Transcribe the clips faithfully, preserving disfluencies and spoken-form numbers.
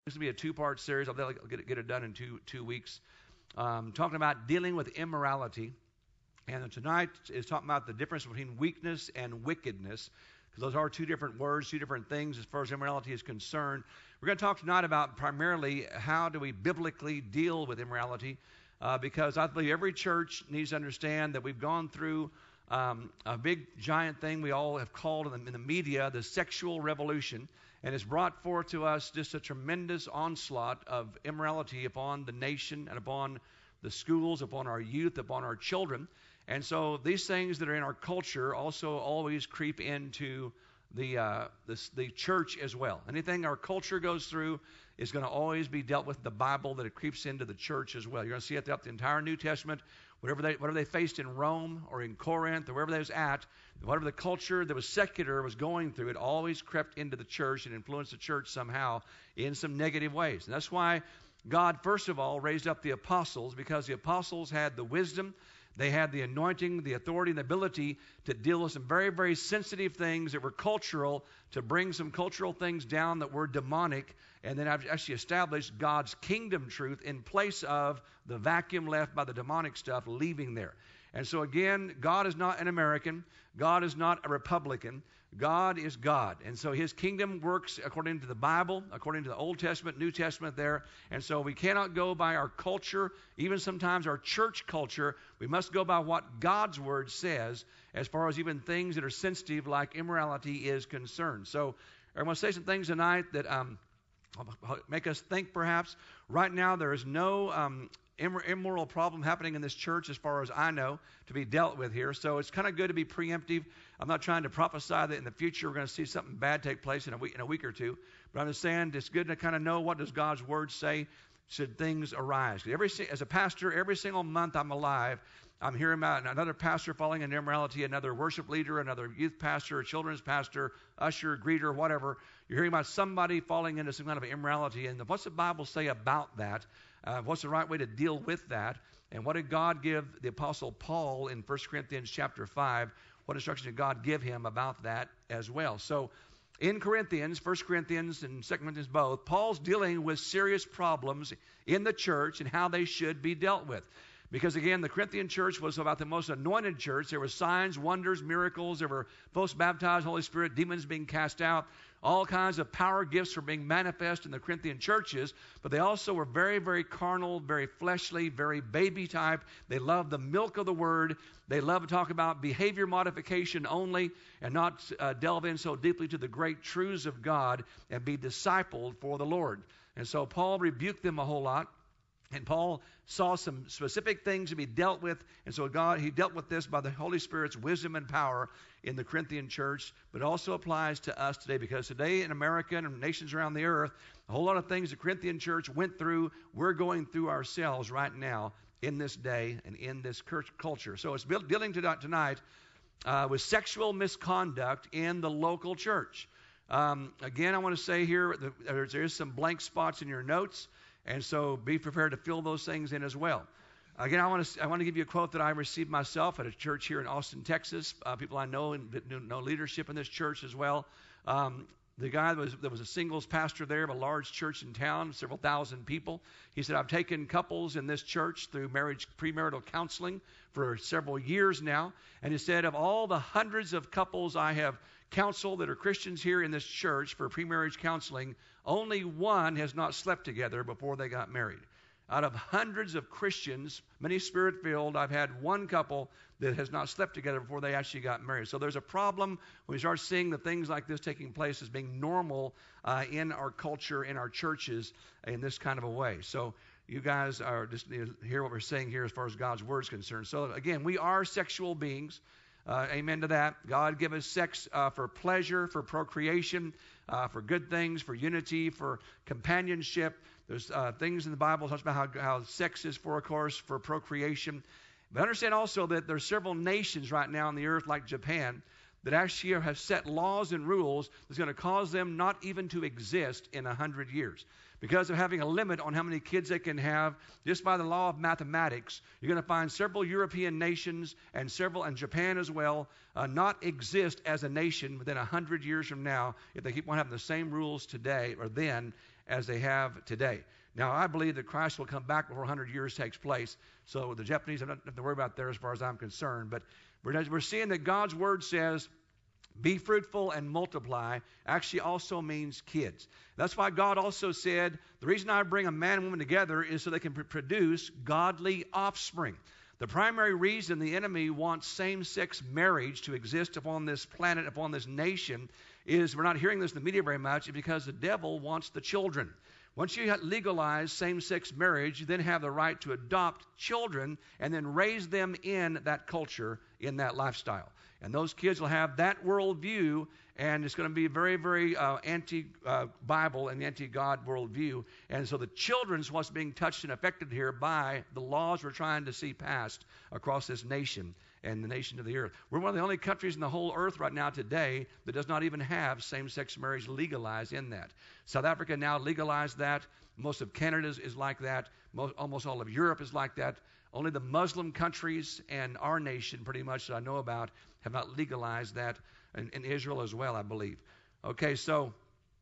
This will be a two-part series. I'll get it, get it done in two two weeks. Um, talking about dealing with immorality. And tonight is talking about the difference between weakness and wickedness, because those are two different words, two different things as far as immorality is concerned. We're going to talk tonight about primarily how do we biblically deal with immorality, uh, because I believe every church needs to understand that we've gone through um, a big, giant thing we all have called in the, in the media the sexual revolution, and it's brought forth to us just a tremendous onslaught of immorality upon the nation and upon the schools, upon our youth, upon our children. And so these things that are in our culture also always creep into the, uh, the the church as well. Anything our culture goes through is going to always be dealt with in the Bible, that it creeps into the church as well. You're going to see it throughout the entire New Testament. Whatever they whatever they faced in Rome or in Corinth or wherever they was at, whatever the culture that was secular was going through, it always crept into the church and influenced the church somehow in some negative ways. And that's why God, first of all, raised up the apostles, because the apostles had the wisdom, they had the anointing, the authority, and the ability to deal with some very, very sensitive things that were cultural, to bring some cultural things down that were demonic, and then actually establish God's kingdom truth in place of the vacuum left by the demonic stuff leaving there. And so again, God is not an American. God is not a Republican. God is God. And so his kingdom works according to the Bible, according to the Old Testament, New Testament there. And so we cannot go by our culture, even sometimes our church culture. We must go by what God's word says as far as even things that are sensitive like immorality is concerned. So I'm going to say some things tonight that um, make us think perhaps. Right now there is no um, immoral problem happening in this church as far as I know to be dealt with here. So it's kind of good to be preemptive. I'm not trying to prophesy that in the future we're going to see something bad take place in a week, in a week or two. But I'm just saying it's good to kind of know what does God's word say should things arise. Every, as a pastor, every single month I'm alive, I'm hearing about another pastor falling into immorality, another worship leader, another youth pastor, a children's pastor, usher, greeter, whatever. You're hearing about somebody falling into some kind of immorality. And what's the Bible say about that? Uh, what's the right way to deal with that? And what did God give the Apostle Paul in First Corinthians chapter five? What instruction did God give him about that as well? So in Corinthians, First Corinthians and Second Corinthians both, Paul's dealing with serious problems in the church and how they should be dealt with. Because again, the Corinthian church was about the most anointed church. There were signs, wonders, miracles. There were folks baptized, Holy Spirit, demons being cast out. All kinds of power gifts were being manifest in the Corinthian churches. But they also were very, very carnal, very fleshly, very baby type. They loved the milk of the word. They loved to talk about behavior modification only and not uh, delve in so deeply to the great truths of God and be discipled for the Lord. And so Paul rebuked them a whole lot. And Paul saw some specific things to be dealt with, and so God, he dealt with this by the Holy Spirit's wisdom and power in the Corinthian church, but it also applies to us today, because today in America and nations around the earth, a whole lot of things the Corinthian church went through, we're going through ourselves right now in this day and in this culture. So it's dealing tonight uh, with sexual misconduct in the local church. Um, again, I want to say here, that there is some blank spots in your notes. And so be prepared to fill those things in as well. Again, I want to I want to give you a quote that I received myself at a church here in Austin, Texas. Uh, people I know and know leadership in this church as well. Um, the guy that was, that was a singles pastor there of a large church in town, several thousand people. He said, I've taken couples in this church through marriage premarital counseling for several years now. And he said, of all the hundreds of couples I have counsel that are Christians here in this church for pre-marriage counseling, only one has not slept together before they got married. Out of hundreds of Christians, many spirit-filled, I've had one couple that has not slept together before they actually got married. So there's a problem when we start seeing the things like this taking place as being normal uh, in our culture, in our churches, in this kind of a way. So you guys are just you know, hear what we're saying here as far as God's word is concerned. So again, we are sexual beings. Uh, amen to that. God gave us sex uh, for pleasure, for procreation, uh, for good things, for unity, for companionship. There's uh, things in the Bible that talks about how, how sex is for, of course, for procreation. But understand also that there's several nations right now on the earth, like Japan, that actually have set laws and rules that's going to cause them not even to exist in a hundred years. Because of having a limit on how many kids they can have, just by the law of mathematics, you're going to find several European nations and several, and Japan as well, uh, not exist as a nation within a hundred years from now if they keep on having the same rules today or then as they have today. Now, I believe that Christ will come back before one hundred years takes place. So the Japanese, I don't have to worry about there as far as I'm concerned. But we're, we're seeing that God's word says, be fruitful and multiply, actually also means kids. That's why God also said, the reason I bring a man and woman together is so they can pr- produce godly offspring. The primary reason the enemy wants same-sex marriage to exist upon this planet, upon this nation, is, we're not hearing this in the media very much, is because the devil wants the children. Once you legalize same-sex marriage, you then have the right to adopt children and then raise them in that culture, in that lifestyle. And those kids will have that worldview, and it's going to be very, very uh, anti-Bible uh, and anti-God worldview. And so the children's what's being touched and affected here by the laws we're trying to see passed across this nation and the nation of the earth. We're one of the only countries in the whole earth right now today that does not even have same-sex marriage legalized in that. South Africa now legalized that. Most of Canada is, is like that. Most, almost all of Europe is like that. Only the Muslim countries and our nation, pretty much, that I know about, have not legalized that, in, in Israel as well, I believe. Okay, so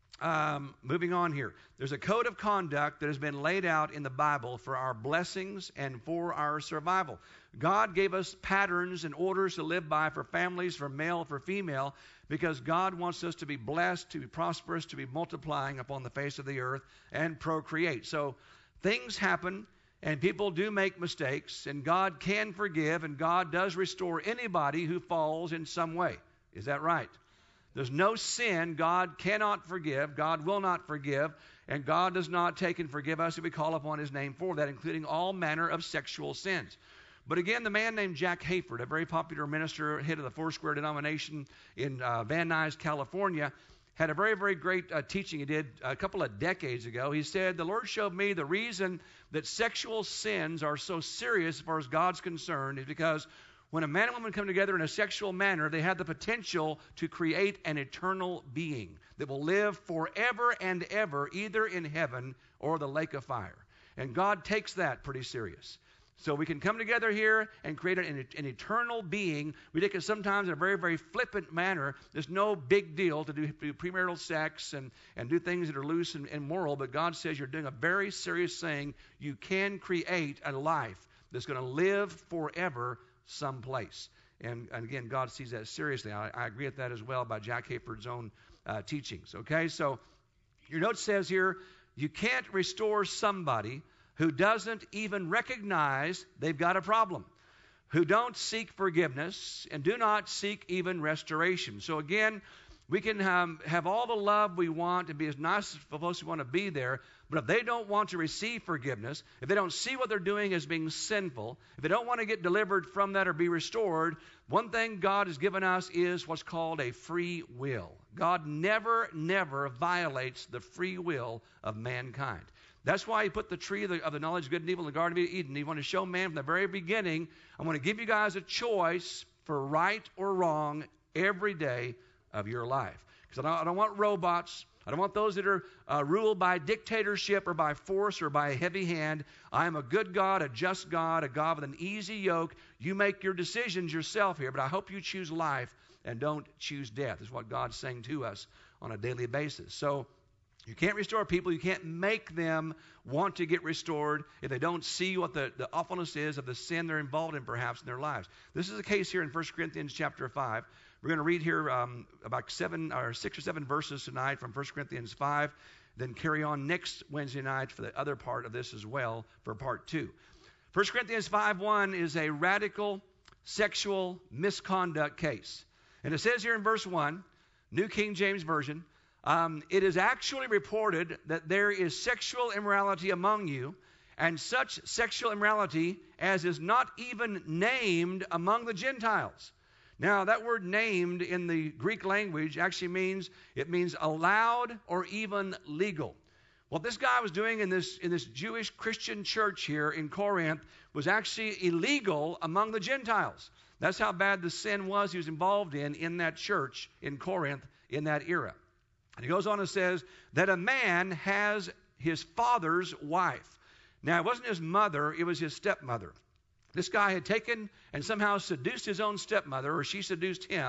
um, moving on here. There's a code of conduct that has been laid out in the Bible for our blessings and for our survival. God gave us patterns and orders to live by for families, for male, for female, because God wants us to be blessed, to be prosperous, to be multiplying upon the face of the earth and procreate. So things happen. And people do make mistakes, and God can forgive, and God does restore anybody who falls in some way. Is that right? There's no sin God cannot forgive, God will not forgive, and God does not take and forgive us if we call upon His name for that, including all manner of sexual sins. But again, the man named Jack Hayford, a very popular minister, head of the Foursquare denomination in uh, Van Nuys, California, had a very, very great uh, teaching he did a couple of decades ago. He said, the Lord showed me the reason that sexual sins are so serious as far as God's concerned is because when a man and woman come together in a sexual manner, they have the potential to create an eternal being that will live forever and ever, either in heaven or the lake of fire. And God takes that pretty serious. So we can come together here and create an, an eternal being. We take it sometimes in a very, very flippant manner. There's no big deal to do, do premarital sex and, and do things that are loose and immoral, but God says you're doing a very serious thing. You can create a life that's going to live forever someplace. And, and again, God sees that seriously. I, I agree with that as well by Jack Hayford's own uh, teachings. Okay, so your note says here, you can't restore somebody who doesn't even recognize they've got a problem, who don't seek forgiveness, and do not seek even restoration. So again, we can um, have all the love we want and be as nice as folks who want to be there, but if they don't want to receive forgiveness, if they don't see what they're doing as being sinful, if they don't want to get delivered from that or be restored, one thing God has given us is what's called a free will. God never, never violates the free will of mankind. That's why He put the tree of the, of the knowledge of good and evil in the Garden of Eden. He wanted to show man from the very beginning, I'm going to give you guys a choice for right or wrong every day of your life. Because I, I don't want robots. I don't want those that are uh, ruled by dictatorship or by force or by a heavy hand. I am a good God, a just God, a God with an easy yoke. You make your decisions yourself here, but I hope you choose life and don't choose death, is what God's saying to us on a daily basis. So you can't restore people. You can't make them want to get restored if they don't see what the, the awfulness is of the sin they're involved in perhaps in their lives. This is the case here in First Corinthians chapter five. We're going to read here um, about seven or six or seven verses tonight from First Corinthians five, then carry on next Wednesday night for the other part of this as well for part two. First Corinthians five one is a radical sexual misconduct case. And it says here in verse one, New King James Version, Um, it is actually reported that there is sexual immorality among you, and such sexual immorality as is not even named among the Gentiles. Now, that word named in the Greek language actually means, it means allowed or even legal. What this guy was doing in this, in this Jewish Christian church here in Corinth was actually illegal among the Gentiles. That's how bad the sin was he was involved in in that church in Corinth in that era. And he goes on and says that a man has his father's wife. Now, it wasn't his mother, it was his stepmother. This guy had taken and somehow seduced his own stepmother, or she seduced him,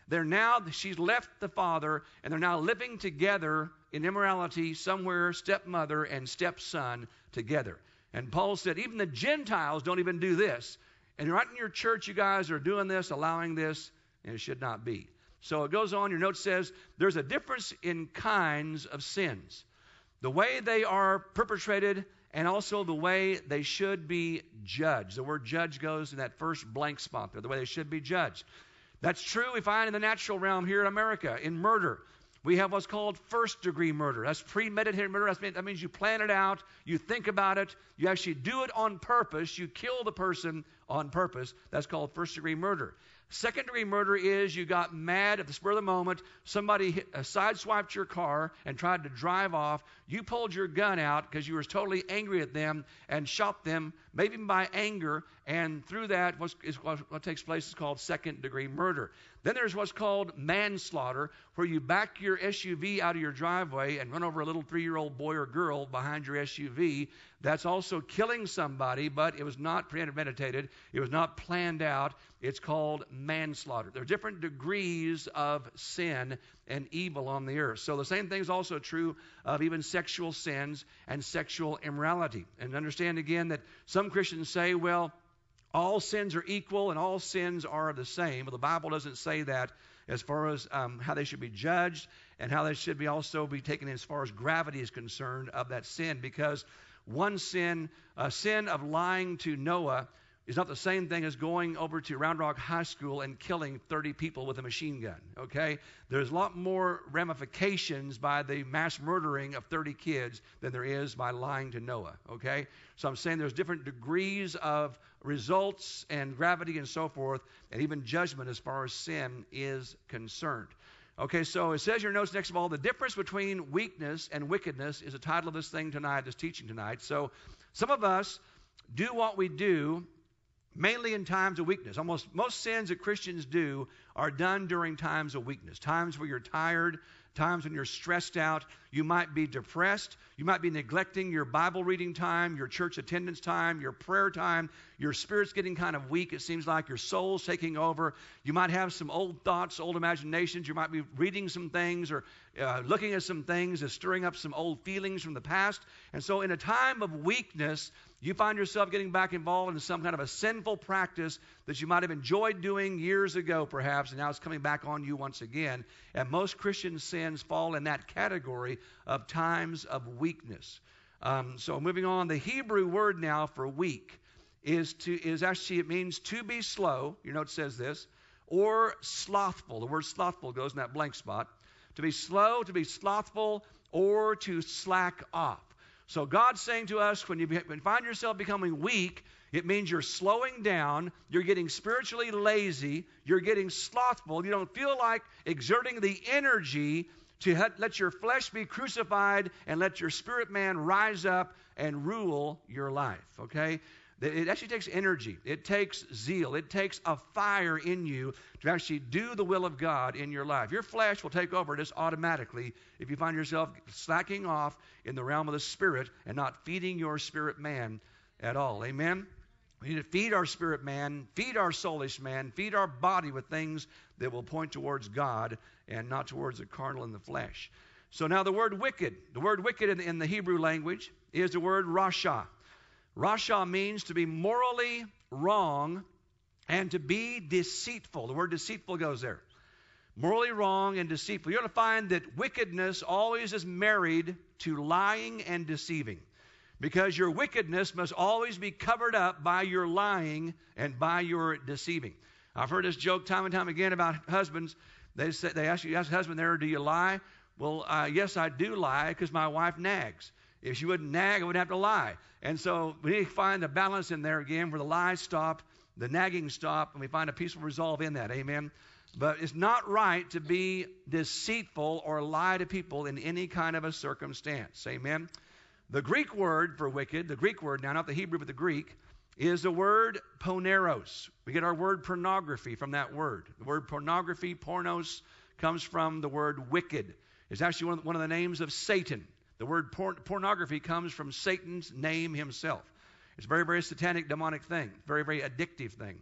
They're now, she's left the father, and they're now living together in immorality somewhere, stepmother and stepson together. And Paul said, even the Gentiles don't even do this. And right in your church, you guys are doing this, allowing this, and it should not be. So it goes on, your note says, there's a difference in kinds of sins. The way they are perpetrated and also the way they should be judged. The word judge goes in that first blank spot there, the way they should be judged. That's true we find in the natural realm here in America. In murder, we have what's called first-degree murder. That's premeditated murder. That means you plan it out, you think about it, you actually do it on purpose, you kill the person on purpose. That's called first-degree murder. Second-degree murder is you got mad at the spur of the moment, somebody hit, uh, sideswiped your car and tried to drive off. You pulled your gun out because you were totally angry at them and shot them, maybe by anger, and through that what's, is what, what takes place is called second-degree murder. Then there's what's called manslaughter, where you back your S U V out of your driveway and run over a little three-year-old boy or girl behind your S U V. That's also killing somebody, but it was not premeditated. It was not planned out. It's called manslaughter. There are different degrees of sin and evil on the earth. So the same thing is also true of even sexual sins and sexual immorality. And understand again that some Christians say, well, all sins are equal and all sins are the same. Well, the Bible doesn't say that as far as um, how they should be judged and how they should be also be taken as far as gravity is concerned of that sin, because one sin, a sin of lying to Noah, is not the same thing as going over to Round Rock High School and killing thirty people with a machine gun, okay? There's a lot more ramifications by the mass murdering of thirty kids than there is by lying to Noah, okay? So I'm saying there's different degrees of results and gravity and so forth, and even judgment as far as sin is concerned. Okay, so it says in your notes, next of all, the difference between weakness and wickedness is the title of this thing tonight, this teaching tonight. So some of us do what we do mainly in times of weakness. Almost most sins that Christians do are done during times of weakness, times where you're tired, times when you're stressed out. You might be depressed. You might be neglecting your Bible reading time, your church attendance time, your prayer time. Your spirit's getting kind of weak. It seems like your soul's taking over. You might have some old thoughts, old imaginations. You might be reading some things or uh, looking at some things and stirring up some old feelings from the past. And so in a time of weakness, you find yourself getting back involved in some kind of a sinful practice that you might have enjoyed doing years ago, perhaps, and now it's coming back on you once again. And most Christian sins fall in that category of times of weakness. Um, so moving on, the Hebrew word now for weak is to is actually, it means to be slow. Your note says this, or slothful. The word slothful goes in that blank spot. To be slow, to be slothful, or to slack off. So God's saying to us, when you, be, when you find yourself becoming weak, it means you're slowing down, you're getting spiritually lazy, you're getting slothful, you don't feel like exerting the energy to ha- let your flesh be crucified and let your spirit man rise up and rule your life, okay? It actually takes energy. It takes zeal. It takes a fire in you to actually do the will of God in your life. Your flesh will take over just automatically if you find yourself slacking off in the realm of the spirit and not feeding your spirit man at all. Amen? We need to feed our spirit man, feed our soulish man, feed our body with things that will point towards God and not towards the carnal and the flesh. So now the word wicked. The word wicked in, in the Hebrew language is the word rasha. Rasha means to be morally wrong and to be deceitful. The word deceitful goes there. Morally wrong and deceitful. You're going to find that wickedness always is married to lying and deceiving, because your wickedness must always be covered up by your lying and by your deceiving. I've heard this joke time and time again about husbands. They say, they ask you, ask the husband there, do you lie? Well, uh, yes, I do lie because my wife nags. If she wouldn't nag, I wouldn't have to lie. And so we need to find the balance in there again where the lies stop, the nagging stop, and we find a peaceful resolve in that. Amen? But it's not right to be deceitful or lie to people in any kind of a circumstance. Amen? The Greek word for wicked, the Greek word now, not the Hebrew but the Greek, is the word poneros. We get our word pornography from that word. The word pornography, pornos, comes from the word wicked. It's actually one of, one of the names of Satan. The word porn, pornography comes from Satan's name himself. It's a very, very satanic, demonic thing. Very, very addictive thing.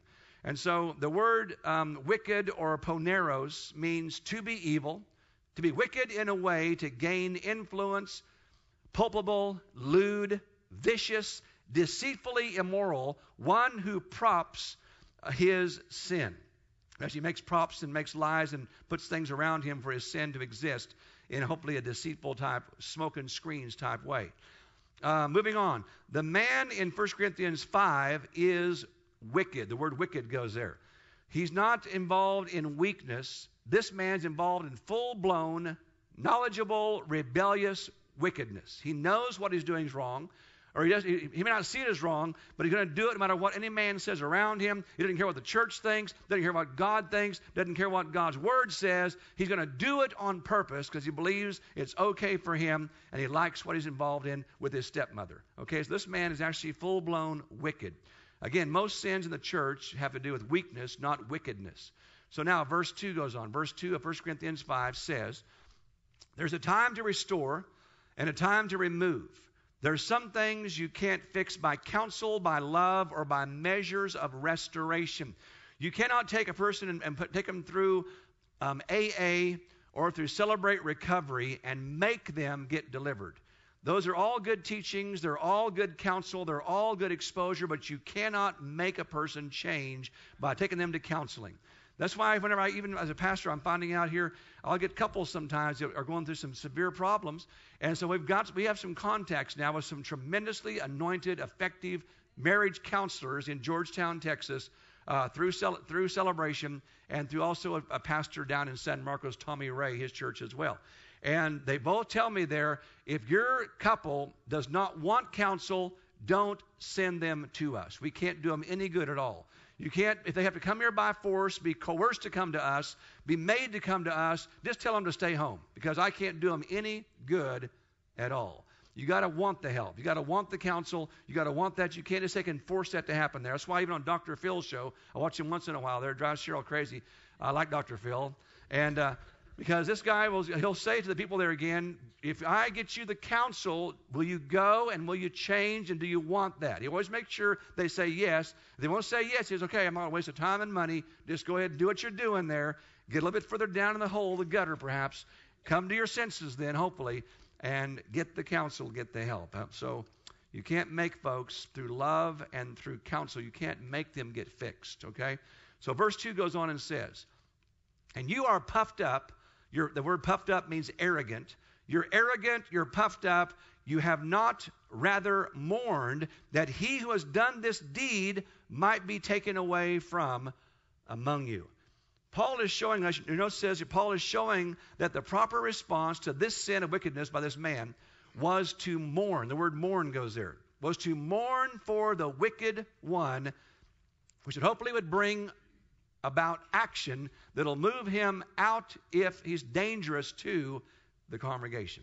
And so the word um, wicked or poneros means to be evil, to be wicked in a way to gain influence, culpable, lewd, vicious, deceitfully immoral, one who props his sin. Actually makes props and makes lies and puts things around him for his sin to exist in hopefully a deceitful type, smoke and screens type way. Uh, moving on. The man in First Corinthians five is wicked. The word wicked goes there. He's not involved in weakness. This man's involved in full-blown, knowledgeable, rebellious wickedness. He knows what he's doing is wrong, or he, does, he, he may not see it as wrong, but he's going to do it no matter what any man says around him. He doesn't care what the church thinks, doesn't care what God thinks, doesn't care what God's word says. He's going to do it on purpose because he believes it's okay for him, and he likes what he's involved in with his stepmother. Okay, so this man is actually full-blown wicked. Again, most sins in the church have to do with weakness, not wickedness. So now verse two goes on. Verse two of First Corinthians five says, there's a time to restore and a time to remove. There's some things you can't fix by counsel, by love, or by measures of restoration. You cannot take a person and, and put, take them through um, A A or through Celebrate Recovery and make them get delivered. Those are all good teachings. They're all good counsel. They're all good exposure, but you cannot make a person change by taking them to counseling. That's why whenever I, even as a pastor, I'm finding out here, I'll get couples sometimes that are going through some severe problems. And so we've got, we have some contacts now with some tremendously anointed, effective marriage counselors in Georgetown, Texas, uh, through cel- through Celebration, and through also a, a pastor down in San Marcos, Tommy Ray, his church as well. And they both tell me there, if your couple does not want counsel, don't send them to us. We can't do them any good at all. You can't, if they have to come here by force, be coerced to come to us, be made to come to us, just tell them to stay home, because I can't do them any good at all. You got to want the help. You got to want the counsel. You got to want that. You can't just take and force that to happen there. That's why even on Doctor Phil's show, I watch him once in a while there. It drives Cheryl crazy. I like Doctor Phil. And uh, because this guy, will he'll say to the people there again, if I get you the counsel, will you go and will you change and do you want that? He always makes sure they say yes. If they won't say yes, he says, okay, I'm not going to waste of time and money. Just go ahead and do what you're doing there. Get a little bit further down in the hole, the gutter perhaps. Come to your senses then, hopefully, and get the counsel, get the help. So you can't make folks through love and through counsel, you can't make them get fixed, okay? So verse two goes on and says, and you are puffed up. You're, the word puffed up means arrogant. You're arrogant, you're puffed up. You have not rather mourned that he who has done this deed might be taken away from among you. Paul is showing us, you know, it says Paul is showing that the proper response to this sin of wickedness by this man was to mourn. The word mourn goes there. Was to mourn for the wicked one, which would hopefully would bring about action that'll move him out if he's dangerous to the congregation.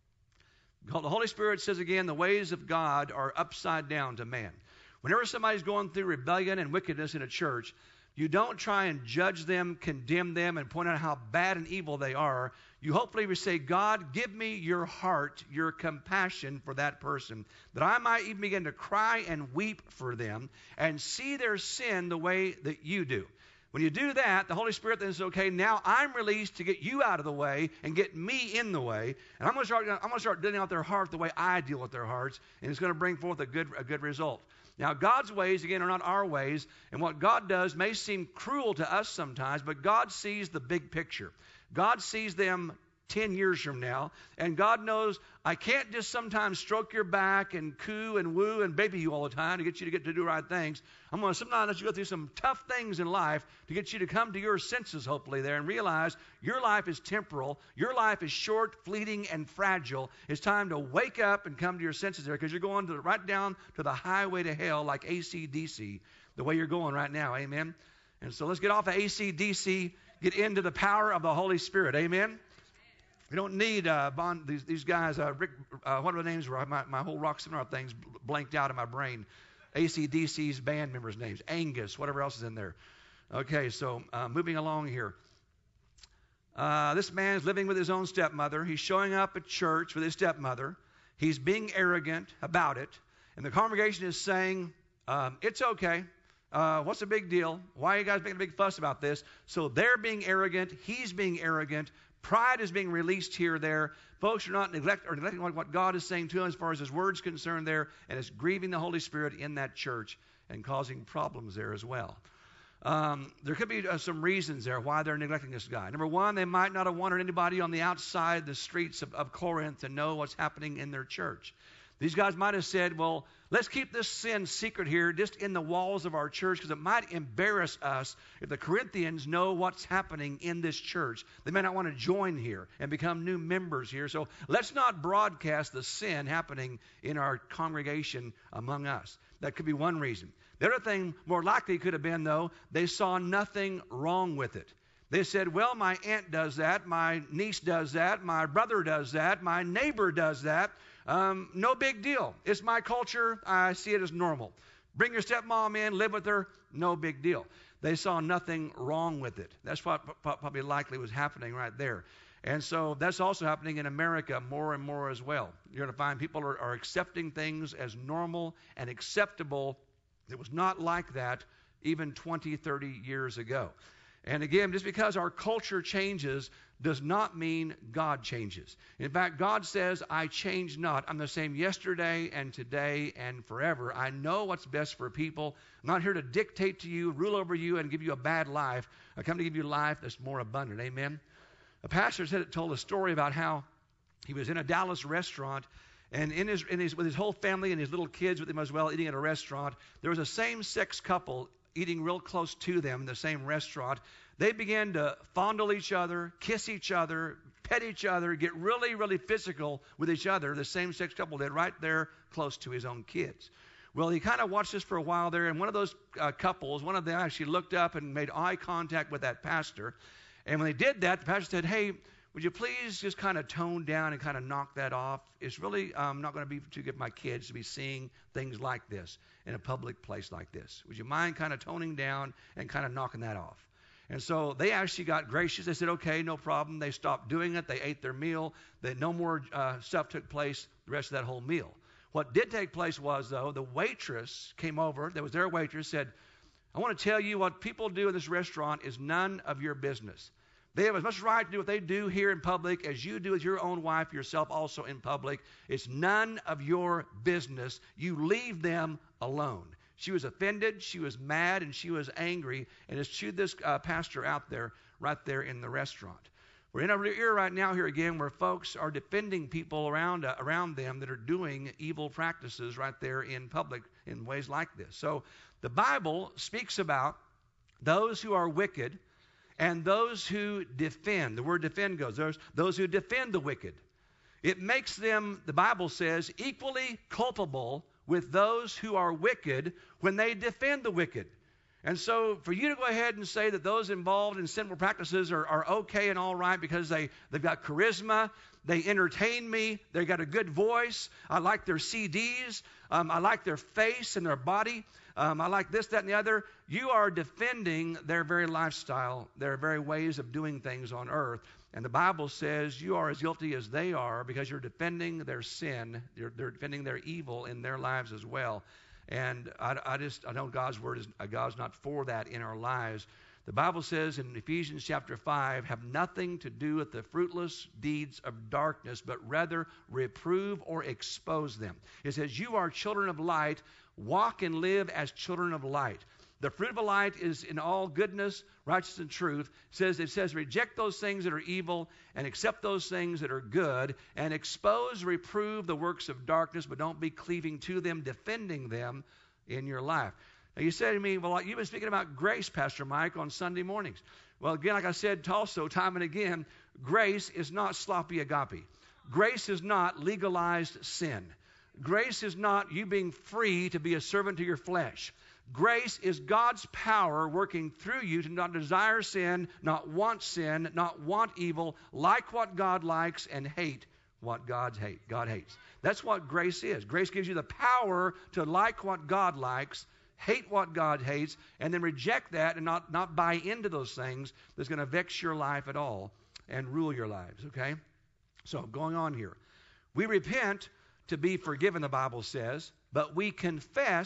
The Holy Spirit says again, the ways of God are upside down to man. Whenever somebody's going through rebellion and wickedness in a church, you don't try and judge them, condemn them, and point out how bad and evil they are. You hopefully will say, God, give me your heart, your compassion for that person, that I might even begin to cry and weep for them and see their sin the way that you do. When you do that, the Holy Spirit then says, okay, now I'm released to get you out of the way and get me in the way. And I'm going to start, I'm going to start dealing out their heart the way I deal with their hearts, and it's going to bring forth a good, a good result. Now, God's ways, again, are not our ways, and what God does may seem cruel to us sometimes, but God sees the big picture. God sees them ten years from now, and God knows I can't just sometimes stroke your back and coo and woo and baby you all the time to get you to get to do right things. I'm going to sometimes let you go through some tough things in life to get you to come to your senses, hopefully, there, and realize your life is temporal, your life is short, fleeting, and fragile. It's time to wake up and come to your senses there, because you're going to right down to the highway to hell like A C D C, the way you're going right now, amen? And so let's get off of A C D C, get into the power of the Holy Spirit, amen? We don't need uh, bond, these, these guys, uh, Rick, uh, what are the names? My, my whole rock seminar thing's blanked out in my brain. A C D C's band members' names. Angus, whatever else is in there. Okay, so uh, moving along here. Uh, this man is living with his own stepmother. He's showing up at church with his stepmother. He's being arrogant about it. And the congregation is saying, um, it's okay. Uh, what's the big deal? Why are you guys making a big fuss about this? So they're being arrogant. He's being arrogant. Pride is being released here or there. Folks are not neglect, or neglecting what God is saying to them as far as His Word's concerned there, and it's grieving the Holy Spirit in that church and causing problems there as well. Um, there could be uh, some reasons there why they're neglecting this guy. Number one, they might not have wanted anybody on the outside the streets of, of Corinth to know what's happening in their church. These guys might have said, well, let's keep this sin secret here just in the walls of our church because it might embarrass us if the Corinthians know what's happening in this church. They may not want to join here and become new members here. So let's not broadcast the sin happening in our congregation among us. That could be one reason. The other thing more likely could have been, though, they saw nothing wrong with it. They said, well, my aunt does that, my niece does that, my brother does that, my neighbor does that. Um, no big deal. It's my culture. I see it as normal. Bring your stepmom in, live with her, no big deal. They saw nothing wrong with it. That's what probably likely was happening right there. And so that's also happening in America more and more as well. You're going to find people are, are accepting things as normal and acceptable. It was not like that even twenty, thirty years ago. And again, just because our culture changes does not mean God changes. In fact, God says, I change not. I'm the same yesterday and today and forever. I know what's best for people. I'm not here to dictate to you, rule over you, and give you a bad life. I come to give you life that's more abundant. Amen? A pastor said, told a story about how he was in a Dallas restaurant, and in his, in his, with his whole family and his little kids with him as well, eating at a restaurant. There was a same-sex couple eating real close to them in the same restaurant. They began to fondle each other, kiss each other, pet each other, get really, really physical with each other. The same-sex couple did right there close to his own kids. Well, he kind of watched this for a while there, and one of those uh, couples, one of them actually looked up and made eye contact with that pastor. And when they did that, the pastor said, hey, would you please just kind of tone down and kind of knock that off? It's really um, not going to be too good for my kids to be seeing things like this in a public place like this. Would you mind kind of toning down and kind of knocking that off? And so they actually got gracious. They said, okay, no problem. They stopped doing it. They ate their meal. They, no more uh, stuff took place the rest of that whole meal. What did take place was, though, the waitress came over. That was their waitress, said, I want to tell you what people do in this restaurant is none of your business. They have as much right to do what they do here in public as you do with your own wife, yourself also in public. It's none of your business. You leave them alone. She was offended, she was mad, and she was angry, and has chewed this uh, pastor out there, right there in the restaurant. We're in a era right now here again where folks are defending people around uh, around them that are doing evil practices right there in public in ways like this. So the Bible speaks about those who are wicked and those who defend. The word defend goes, there's those who defend the wicked. It makes them, the Bible says, equally culpable with those who are wicked when they defend the wicked. And so for you to go ahead and say that those involved in sinful practices are, are okay and all right because they, they've got charisma, they entertain me, they've got a good voice, I like their C Ds, um, I like their face and their body, um, I like this, that, and the other, you are defending their very lifestyle, their very ways of doing things on earth. And the Bible says you are as guilty as they are because you're defending their sin, you're, they're defending their evil in their lives as well. And I, I just, I know God's word is, God's not for that in our lives. The Bible says in Ephesians chapter five, have nothing to do with the fruitless deeds of darkness, but rather reprove or expose them. It says, you are children of light, walk and live as children of light. The fruit of a light is in all goodness, righteousness, and truth. It says, it says, reject those things that are evil and accept those things that are good and expose, reprove the works of darkness, but don't be cleaving to them, defending them in your life. Now you say to me, well, you've been speaking about grace, Pastor Mike, on Sunday mornings. Well, again, like I said also time and again, grace is not sloppy agape. Grace is not legalized sin. Grace is not you being free to be a servant to your flesh. Grace is God's power working through you to not desire sin, not want sin, not want evil, like what God likes, and hate what God hate, God hates. That's what grace is. Grace gives you the power to like what God likes, hate what God hates, and then reject that and not, not buy into those things that's going to vex your life at all and rule your lives, okay? So going on here. We repent to be forgiven, the Bible says, but we confess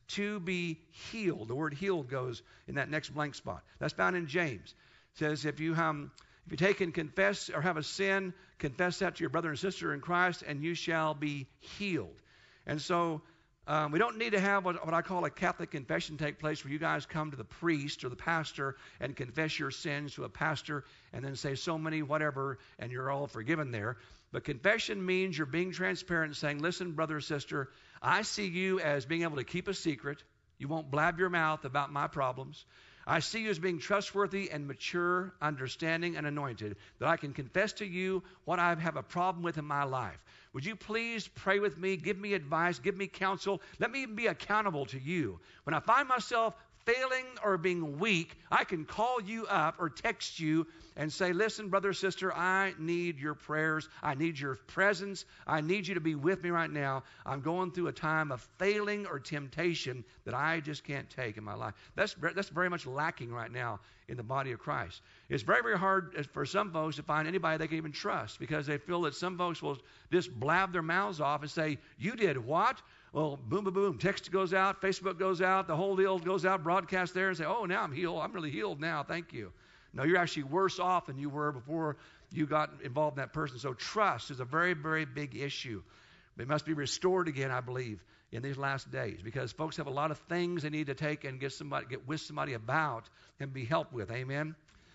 to be healed. The word healed goes in that next blank spot. That's found in James. It says, if you um, if you take and confess or have a sin, confess that to your brother and sister in Christ, and you shall be healed. And so um, we don't need to have what, what I call a Catholic confession take place, where you guys come to the priest or the pastor and confess your sins to a pastor and then say so many whatever and you're all forgiven there. But confession means you're being transparent and saying, listen, brother or sister, I see you as being able to keep a secret. You won't blab your mouth about my problems. I see you as being trustworthy and mature, understanding, and anointed, that I can confess to you what I have a problem with in my life. Would you please pray with me, give me advice, give me counsel. Let me even be accountable to you. When I find myself failing or being weak, I can call you up or text you and say, listen, brother or sister, I need your prayers. I need your presence. I need you to be with me right now. I'm going through a time of failing or temptation that I just can't take in my life. That's, that's very much lacking right now in the body of Christ. It's very, very hard for some folks to find anybody they can even trust, because they feel that some folks will just blab their mouths off and say, you did what? Well, boom, boom, boom. Text goes out, Facebook goes out, the whole deal goes out, broadcast there, and say, oh, now I'm healed. I'm really healed now. Thank you. No, you're actually worse off than you were before you got involved in that person. So trust is a very, very big issue. It must be restored again, I believe, in these last days, because folks have a lot of things they need to take and get somebody, get with somebody about and be helped with. Amen.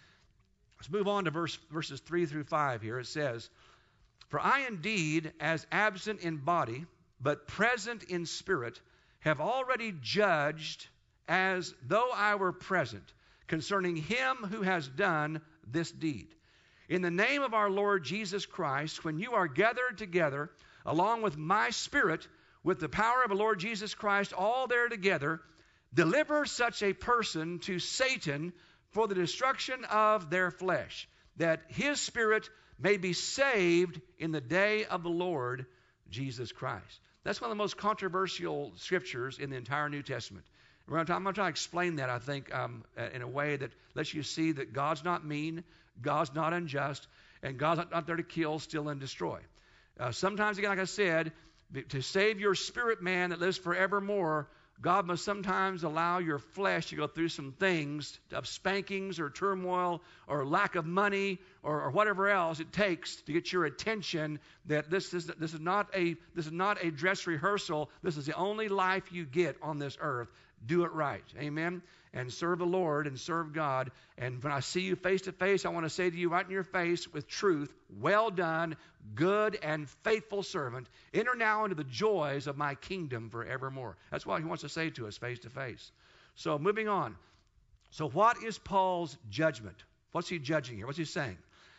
Let's move on to verse, verses three through five here. It says, for I indeed, as absent in body, but present in spirit, have already judged as though I were present, concerning him who has done this deed. In the name of our Lord Jesus Christ, when you are gathered together, along with my spirit, with the power of the Lord Jesus Christ, all there together, deliver such a person to Satan for the destruction of their flesh, that his spirit may be saved in the day of the Lord Jesus Christ. That's one of the most controversial scriptures in the entire New Testament. We're going to, I'm going to try to explain that, I think, um, in a way that lets you see that God's not mean, God's not unjust, and God's not, not there to kill, steal, and destroy. Uh, sometimes, again, like I said, to save your spirit man that lives forevermore, God must sometimes allow your flesh to go through some things of spankings or turmoil or lack of money or, or whatever else it takes to get your attention that this is, this is not a, this is not a dress rehearsal. This is the only life you get on this earth. Do it right. Amen. And serve the Lord and serve God. And when I see you face to face, I want to say to you right in your face with truth, well done, good and faithful servant. Enter now into the joys of my kingdom forevermore. That's what he wants to say to us face to face. So moving on. So what is Paul's judgment? What's he judging here? What's he saying?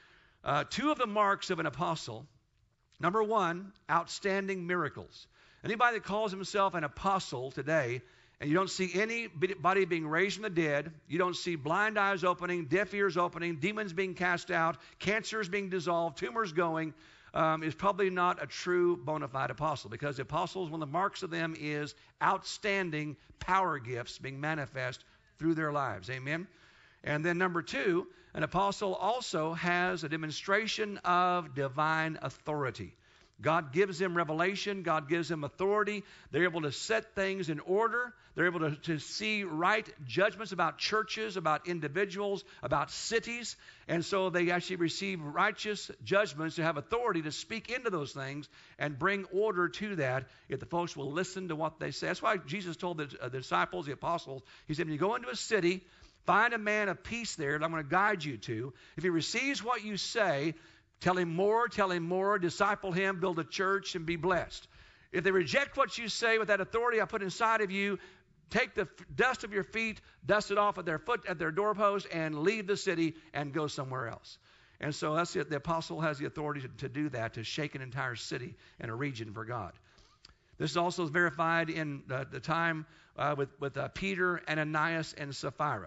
Uh, two of the marks of an apostle. Number one, outstanding miracles. Anybody that calls himself an apostle today, and you don't see anybody being raised from the dead, you don't see blind eyes opening, deaf ears opening, demons being cast out, cancers being dissolved, tumors going, um, is probably not a true bona fide apostle, because the apostles, one of the marks of them is outstanding power gifts being manifest through their lives. Amen? And then number two, an apostle also has a demonstration of divine authority. God gives them revelation. God gives them authority. They're able to set things in order. They're able to, to see right judgments about churches, about individuals, about cities. And so they actually receive righteous judgments to have authority to speak into those things and bring order to that if the folks will listen to what they say. That's why Jesus told the, uh, the disciples, the apostles, he said, when you go into a city, find a man of peace there that I'm going to guide you to. If he receives what you say, tell him more, tell him more, disciple him, build a church, and be blessed. If they reject what you say with that authority I put inside of you, take the f- dust of your feet, dust it off at their foot, at their doorpost, and leave the city and go somewhere else. And so that's it. The apostle has the authority to, to do that, to shake an entire city and a region for God. This is also verified in uh, the time uh, with, with uh, Peter, Ananias, and Sapphira.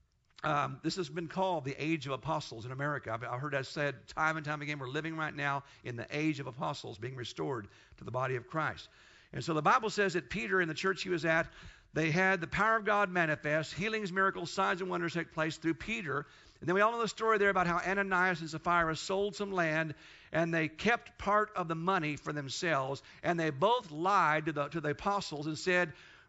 Um, this has been called the age of apostles in America. I've, I've heard that said time and time again. We're living right now in the age of apostles being restored to the body of Christ. And so the Bible says that Peter, in the church he was at, they had the power of God manifest, healings, miracles, signs, and wonders take place through Peter. And then we all know the story there about how Ananias and Sapphira sold some land, and they kept part of the money for themselves, and they both lied to the, to the apostles and said,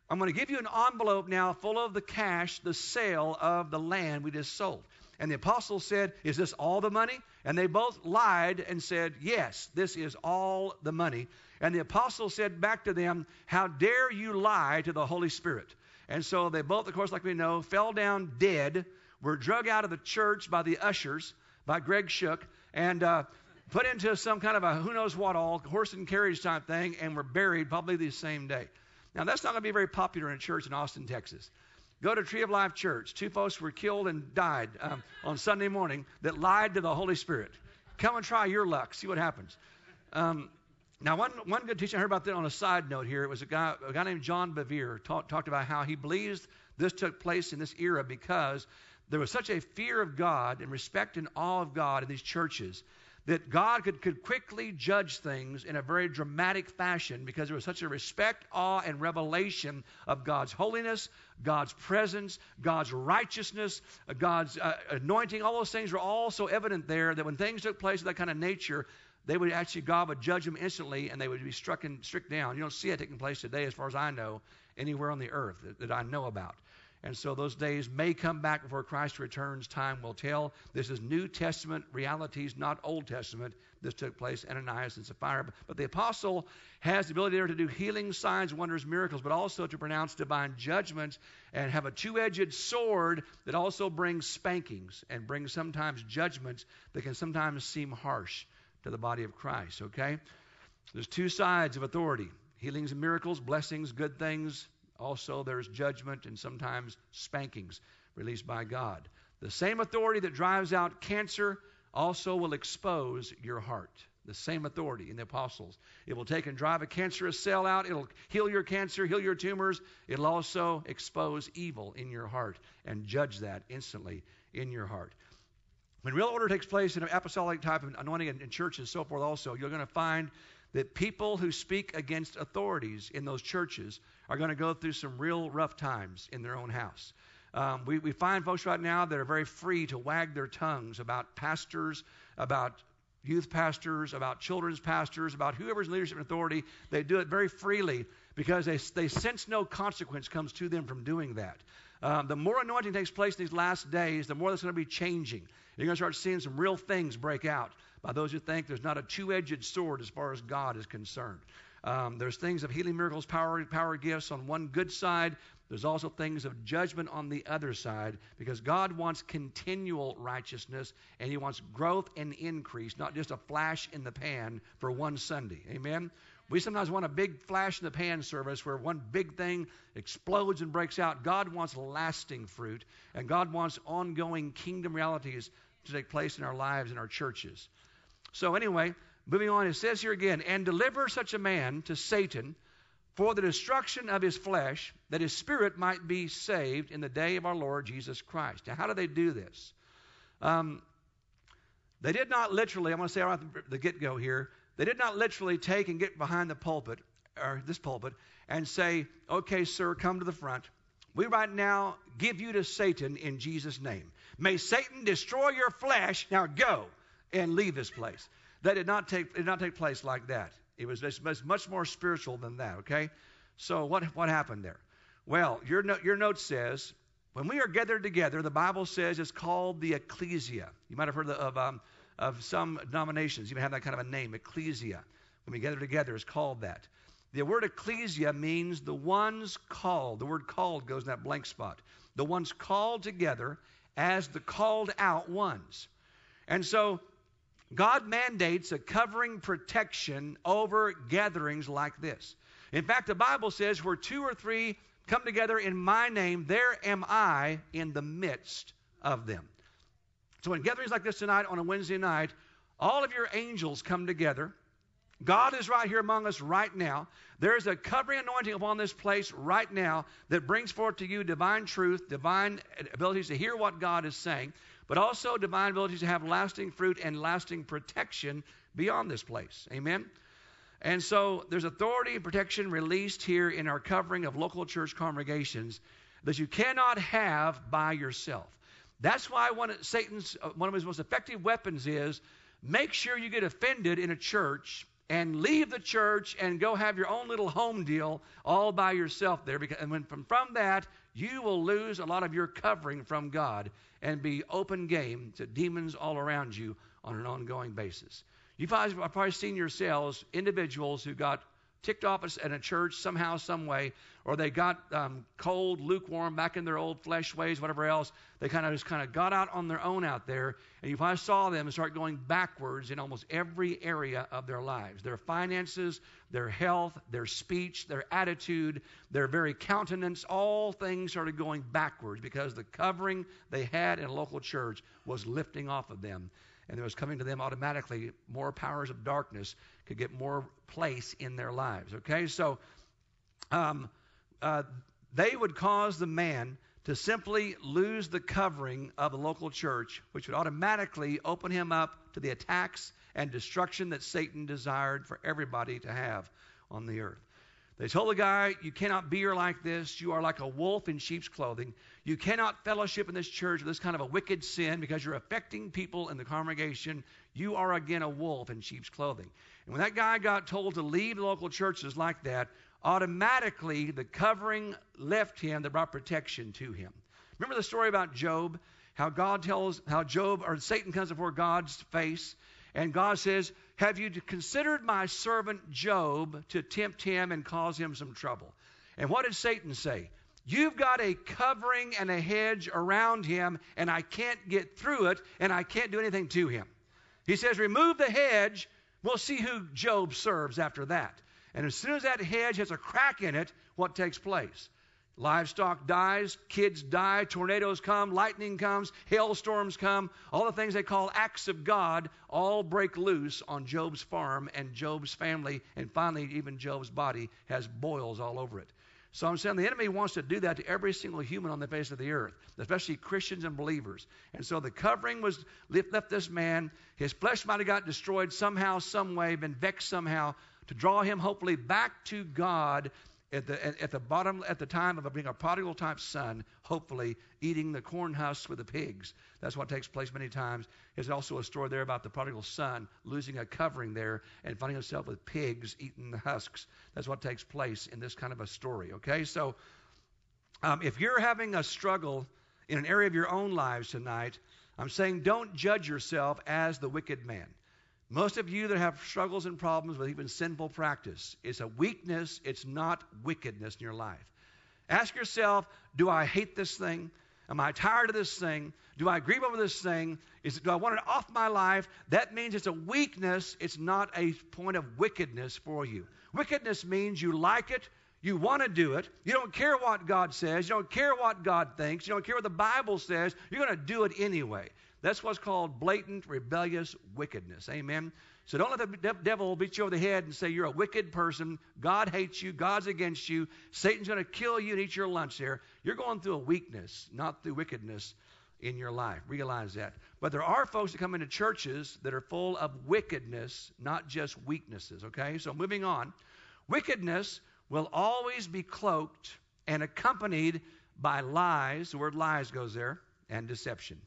I'm going to give you an envelope now full of the cash, the sale of the land we just sold. And the apostles said, is this all the money? And they both lied and said, yes, this is all the money. And the apostles said back to them, how dare you lie to the Holy Spirit? And so they both, of course, like we know, fell down dead, were drug out of the church by the ushers, by Greg Shook, and uh, put into some kind of a who knows what all, horse and carriage type thing, and were buried probably the same day. Now, that's not going to be very popular in a church in Austin, Texas. Go to Tree of Life Church. Two folks were killed and died um, on Sunday morning that lied to the Holy Spirit. Come and try your luck. See what happens. Um, now, one, one good teaching I heard about that on a side note here. It was a guy, a guy named John Bevere talk, talked about how he believes this took place in this era because there was such a fear of God and respect and awe of God in these churches that God could, could quickly judge things in a very dramatic fashion because there was such a respect, awe, and revelation of God's holiness, God's presence, God's righteousness, uh, God's uh, anointing. All those things were all so evident there that when things took place of that kind of nature, they would actually, God would judge them instantly and they would be struck, in, struck down. You don't see it taking place today, as far as I know, anywhere on the earth that, that I know about. And so those days may come back before Christ returns. Time will tell. This is New Testament realities, not Old Testament. This took place, Ananias and Sapphira. But the apostle has the ability there to do healing, signs, wonders, miracles, but also to pronounce divine judgments and have a two-edged sword that also brings spankings and brings sometimes judgments that can sometimes seem harsh to the body of Christ, okay? There's two sides of authority: healings and miracles, blessings, good things. Also, there's judgment and sometimes spankings released by God. The same authority that drives out cancer also will expose your heart. The same authority in the apostles. It will take and drive a cancerous cell out. It'll heal your cancer, heal your tumors. It'll also expose evil in your heart and judge that instantly in your heart. When real order takes place in an apostolic type of anointing in, in churches and so forth also, you're going to find that people who speak against authorities in those churches are going to go through some real rough times in their own house. Um, we, we find folks right now that are very free to wag their tongues about pastors, about youth pastors, about children's pastors, about whoever's in leadership and authority. They do it very freely because they, they sense no consequence comes to them from doing that. Um, the more anointing takes place in these last days, the more that's going to be changing. You're going to start seeing some real things break out by those who think there's not a two-edged sword as far as God is concerned. Um, there's things of healing, miracles, power, power gifts on one good side. There's also things of judgment on the other side, because God wants continual righteousness and He wants growth and increase, not just a flash in the pan for one Sunday. Amen? We sometimes want a big flash in the pan service where one big thing explodes and breaks out. God wants lasting fruit, and God wants ongoing kingdom realities to take place in our lives and our churches. So anyway, moving on, it says here again, and deliver such a man to Satan for the destruction of his flesh, that his spirit might be saved in the day of our Lord Jesus Christ. Now, how do they do this? Um, they did not literally, I'm going to say right at the get-go here, they did not literally take and get behind the pulpit, or this pulpit, and say, okay, sir, come to the front. We right now give you to Satan in Jesus' name. May Satan destroy your flesh. Now go and leave this place. That did not take, did not take place like that. It was, it was much more spiritual than that, okay? So what, what happened there? Well, your, no, your note says, when we are gathered together, the Bible says it's called the ecclesia. You might have heard of, um, of some denominations, even have that kind of a name, ecclesia. When we gather together, it's called that. The word ecclesia means the ones called. The word called goes in that blank spot. The ones called together as the called out ones. And so God mandates a covering protection over gatherings like this. In fact, the Bible says, where two or three come together in my name, there am I in the midst of them. So in gatherings like this tonight on a Wednesday night, all of your angels come together. God is right here among us right now. There is a covering anointing upon this place right now that brings forth to you divine truth, divine abilities to hear what God is saying, but also divine abilities to have lasting fruit and lasting protection beyond this place. Amen? And so there's authority and protection released here in our covering of local church congregations that you cannot have by yourself. That's why one of Satan's, one of his most effective weapons is make sure you get offended in a church and leave the church and go have your own little home deal all by yourself there. Because, and when, from, from that, you will lose a lot of your covering from God and be open game to demons all around you on an ongoing basis. You've probably, probably seen yourselves, individuals who got ticked off at a church somehow, some way, or they got um, cold, lukewarm, back in their old flesh ways, whatever else. They kind of just kind of got out on their own out there, and you probably saw them start going backwards in almost every area of their lives. Their finances, their health, their speech, their attitude, their very countenance, all things started going backwards because the covering they had in a local church was lifting off of them. And there was coming to them automatically more powers of darkness could get more place in their lives. Okay, so um, uh, they would cause the man to simply lose the covering of the local church, which would automatically open him up to the attacks and destruction that Satan desired for everybody to have on the earth. They told the guy, you cannot be here like this. You are like a wolf in sheep's clothing. You cannot fellowship in this church with this kind of a wicked sin because you're affecting people in the congregation. You are, again, a wolf in sheep's clothing. And when that guy got told to leave the local churches like that, automatically the covering left him that brought protection to him. Remember the story about Job? How God tells, how Job, or Satan comes before God's face, and God says, have you considered my servant Job to tempt him and cause him some trouble? And what did Satan say? You've got a covering and a hedge around him, and I can't get through it, and I can't do anything to him. He says, remove the hedge, we'll see who Job serves after that. And as soon as that hedge has a crack in it, what takes place? Livestock dies, kids die, tornadoes come, lightning comes, hailstorms come. All the things they call acts of God all break loose on Job's farm and Job's family, and finally even Job's body has boils all over it. So I'm saying the enemy wants to do that to every single human on the face of the earth, especially Christians and believers. And so the covering was left this man. His flesh might have got destroyed somehow, some way, been vexed somehow, to draw him hopefully back to God at the at the bottom, at the time of being a prodigal type son, hopefully eating the corn husks with the pigs. That's what takes place many times. There's also a story there about the prodigal son losing a covering there and finding himself with pigs eating the husks. That's what takes place in this kind of a story. Okay, so um, if you're having a struggle in an area of your own lives tonight, I'm saying don't judge yourself as the wicked man. Most of you that have struggles and problems with even sinful practice, it's a weakness, it's not wickedness in your life. Ask yourself, do I hate this thing? Am I tired of this thing? Do I grieve over this thing? Is it, do I want it off my life? That means it's a weakness, it's not a point of wickedness for you. Wickedness means you like it, you want to do it, you don't care what God says, you don't care what God thinks, you don't care what the Bible says, you're going to do it anyway. That's what's called blatant, rebellious wickedness. Amen? So don't let the de- devil beat you over the head and say you're a wicked person. God hates you. God's against you. Satan's going to kill you and eat your lunch there. You're going through a weakness, not through wickedness in your life. Realize that. But there are folks that come into churches that are full of wickedness, not just weaknesses. Okay? So moving on. Wickedness will always be cloaked and accompanied by lies. The word lies goes there. And deception.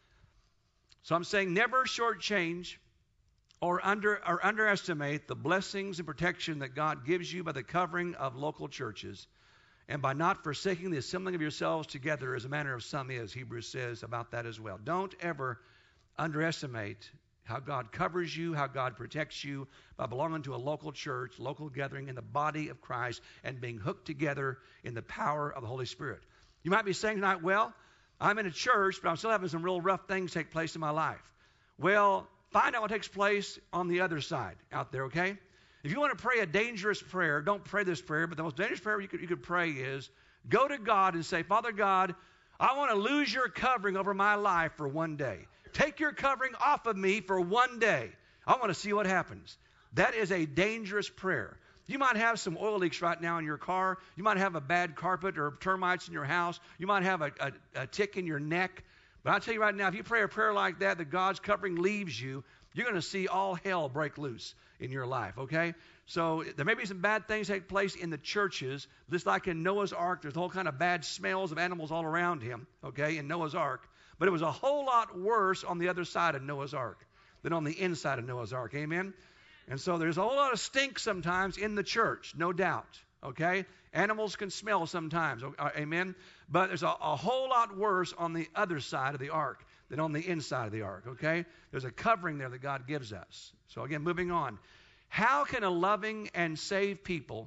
So I'm saying never shortchange or under or underestimate the blessings and protection that God gives you by the covering of local churches and by not forsaking the assembling of yourselves together as a manner of some is. Hebrews says about that as well. Don't ever underestimate how God covers you, how God protects you by belonging to a local church, local gathering in the body of Christ and being hooked together in the power of the Holy Spirit. You might be saying tonight, well, I'm in a church, but I'm still having some real rough things take place in my life. Well, find out what takes place on the other side out there, okay? If you want to pray a dangerous prayer, don't pray this prayer, but the most dangerous prayer you could, you could pray is go to God and say, Father God, I want to lose your covering over my life for one day. Take your covering off of me for one day. I want to see what happens. That is a dangerous prayer. You might have some oil leaks right now in your car. You might have a bad carpet or termites in your house. You might have a, a, a tick in your neck. But I'll tell you right now, if you pray a prayer like that, that God's covering leaves you, you're going to see all hell break loose in your life, okay? So there may be some bad things take place in the churches, just like in Noah's Ark. There's all kind of bad smells of animals all around him, okay, in Noah's Ark. But it was a whole lot worse on the other side of Noah's Ark than on the inside of Noah's Ark, amen? And so there's a whole lot of stink sometimes in the church, no doubt. Okay? Animals can smell sometimes. Uh, amen? But there's a, a whole lot worse on the other side of the ark than on the inside of the ark. Okay? There's a covering there that God gives us. So again, moving on. How can a loving and saved people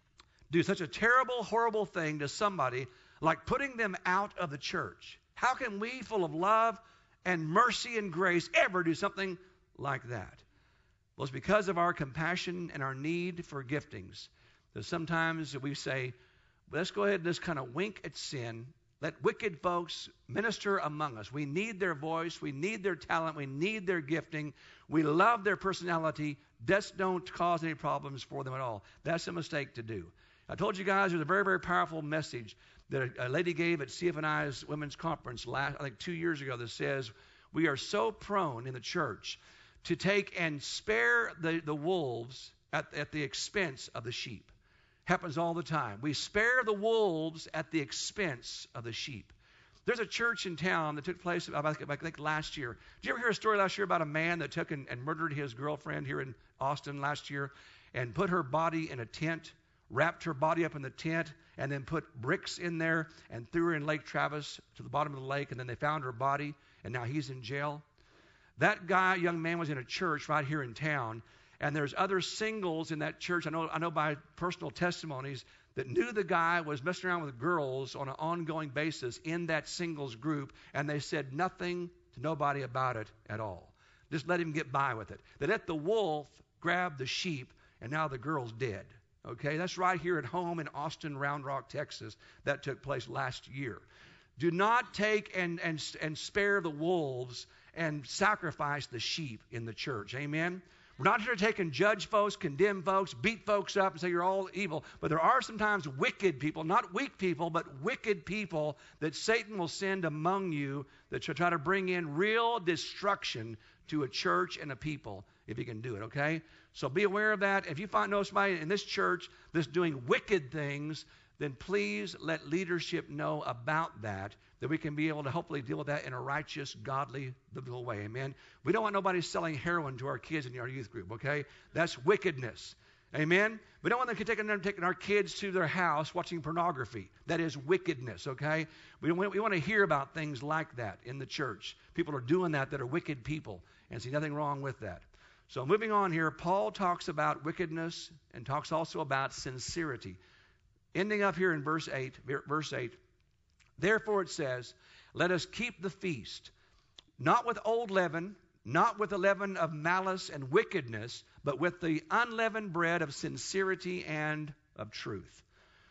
do such a terrible, horrible thing to somebody like putting them out of the church? How can we, full of love and mercy and grace, ever do something like that? Well, it's because of our compassion and our need for giftings. That sometimes we say, let's go ahead and just kind of wink at sin. Let wicked folks minister among us. We need their voice. We need their talent. We need their gifting. We love their personality. Just don't cause any problems for them at all. That's a mistake to do. I told you guys there's a very, very powerful message that a, a lady gave at C F N I's women's conference last, I think two years ago, that says we are so prone in the church to take and spare the, the wolves at, at the expense of the sheep. Happens all the time. We spare the wolves at the expense of the sheep. There's a church in town that took place, I think, last year. Did you ever hear a story last year about a man that took and, and murdered his girlfriend here in Austin last year and put her body in a tent, wrapped her body up in the tent, and then put bricks in there and threw her in Lake Travis to the bottom of the lake, and then they found her body, and now he's in jail? That guy, young man, was in a church right here in town, and there's other singles in that church. I know, I know by personal testimonies that knew the guy was messing around with girls on an ongoing basis in that singles group, and they said nothing to nobody about it at all. Just let him get by with it. They let the wolf grab the sheep, and now the girl's dead. Okay, that's right here at home in Austin, Round Rock, Texas. That took place last year. Do not take and, and, and spare the wolves and sacrifice the sheep in the church. Amen? We're not here to take and judge folks, condemn folks, beat folks up and say you're all evil. But there are sometimes wicked people, not weak people, but wicked people that Satan will send among you that should try to bring in real destruction to a church and a people if he can do it, okay? So be aware of that. If you find know somebody in this church that's doing wicked things, then please let leadership know about that, that we can be able to hopefully deal with that in a righteous, godly, biblical way. Amen? We don't want nobody selling heroin to our kids in our youth group, okay? That's wickedness. Amen? We don't want them taking, them taking our kids to their house watching pornography. That is wickedness, okay? We, we want to hear about things like that in the church. People are doing that that are wicked people, and see nothing wrong with that. So moving on here, Paul talks about wickedness and talks also about sincerity. Ending up here in verse eight, verse eight, therefore it says, let us keep the feast, not with old leaven, not with the leaven of malice and wickedness, but with the unleavened bread of sincerity and of truth.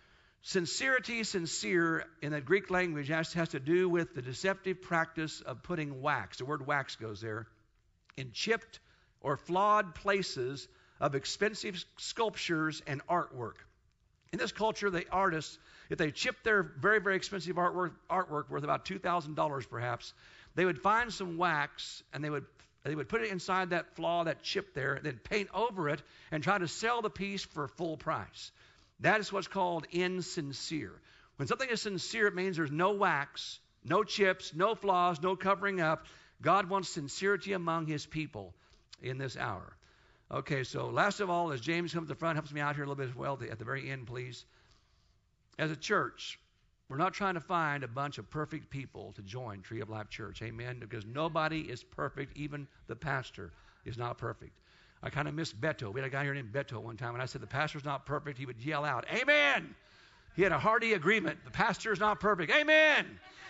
Sincerity, sincere, in the Greek language has, has to do with the deceptive practice of putting wax. The word wax goes there. In chipped or flawed places of expensive sculptures and artwork. In this culture, the artists, if they chipped their very, very expensive artwork, artwork worth about two thousand dollars perhaps, they would find some wax and they would they would put it inside that flaw, that chip there, then paint over it and try to sell the piece for full price. That is what's called insincere. When something is sincere, it means there's no wax, no chips, no flaws, no covering up. God wants sincerity among his people in this hour. Okay, so last of all, as James comes to the front, helps me out here a little bit as well at the very end, please. As a church, we're not trying to find a bunch of perfect people to join Tree of Life Church. Amen? Because nobody is perfect. Even the pastor is not perfect. I kind of miss Beto. We had a guy here named Beto one time, and I said the pastor's not perfect. He would yell out, amen! He had a hearty agreement. The pastor's not perfect. Amen!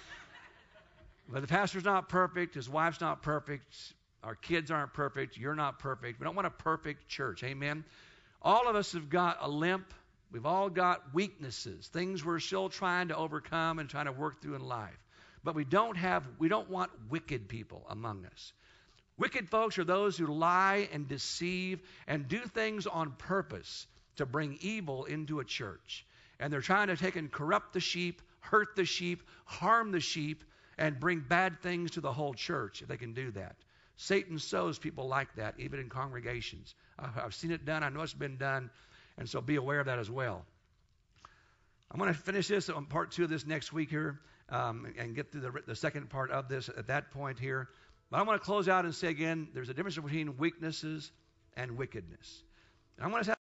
But the pastor's not perfect. His wife's not perfect. Our kids aren't perfect. You're not perfect. We don't want a perfect church. Amen? All of us have got a limp. We've all got weaknesses, things we're still trying to overcome and trying to work through in life. But we don't have, we don't want wicked people among us. Wicked folks are those who lie and deceive and do things on purpose to bring evil into a church. And they're trying to take and corrupt the sheep, hurt the sheep, harm the sheep, and bring bad things to the whole church if they can do that. Satan sows people like that, even in congregations. I've seen it done. I know it's been done. And so be aware of that as well. I'm going to finish this on part two of this next week here um, and get through the, the second part of this at that point here. But I want to close out and say again, there's a difference between weaknesses and wickedness. And I want us to